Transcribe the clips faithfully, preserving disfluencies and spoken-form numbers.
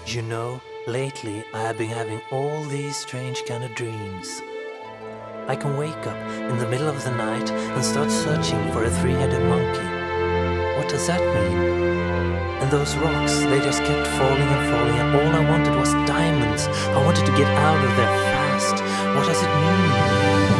You know, lately I have been having all these strange kind of dreams. I can wake up in the middle of the night and start searching for a three-headed monkey. What does that mean? And those rocks, they just kept falling and falling, and all I wanted was diamonds. I wanted to get out of there fast. What does it mean?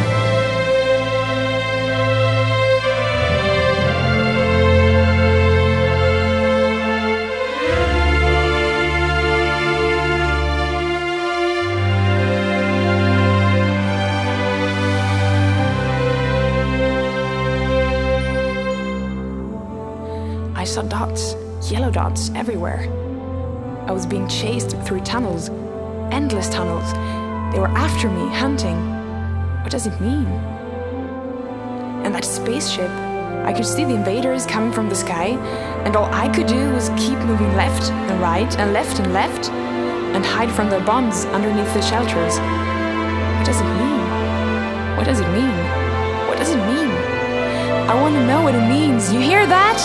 I saw dots, yellow dots everywhere. I was being chased through tunnels, endless tunnels. They were after me, hunting. What does it mean? And that spaceship, I could see the invaders coming from the sky, and all I could do was keep moving left and right and left and left and hide from their bombs underneath the shelters. What does it mean? What does it mean? What does it mean? I want to know what it means. You hear that?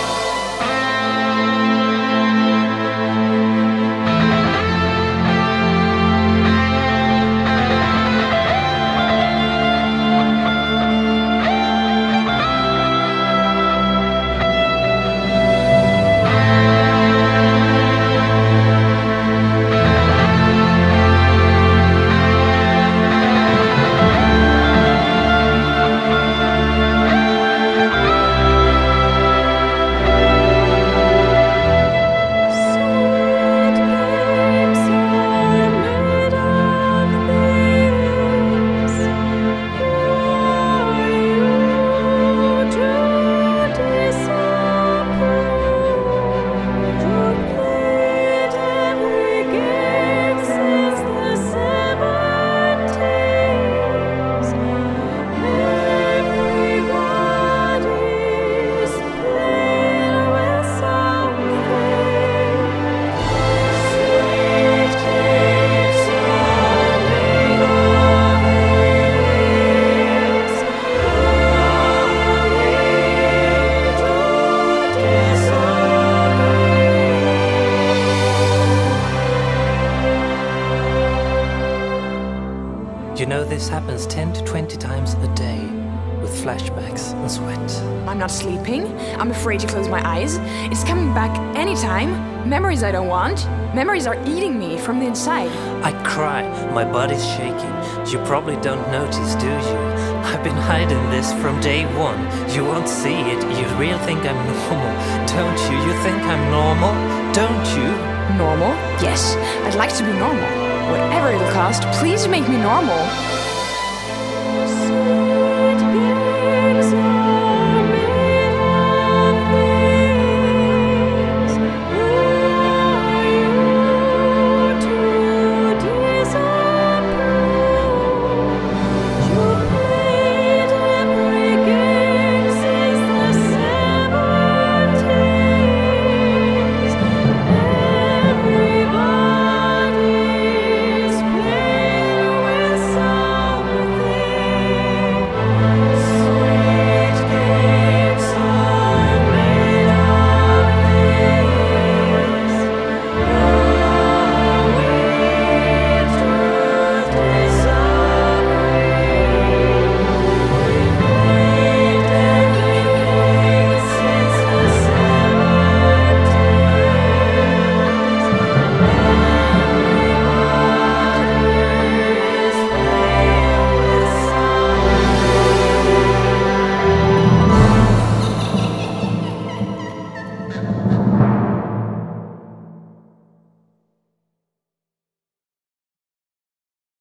You know, this happens ten to twenty times a day, with flashbacks and sweat. I'm not sleeping. I'm afraid to close my eyes. It's coming back anytime. Memories I don't want. Memories are eating me from the inside. I cry, my body's shaking. You probably don't notice, do you? I've been hiding this from day one. You won't see it. You really think I'm normal, don't you? You think I'm normal, don't you? Normal? Yes, I'd like to be normal. Whatever it'll cost, please make me normal.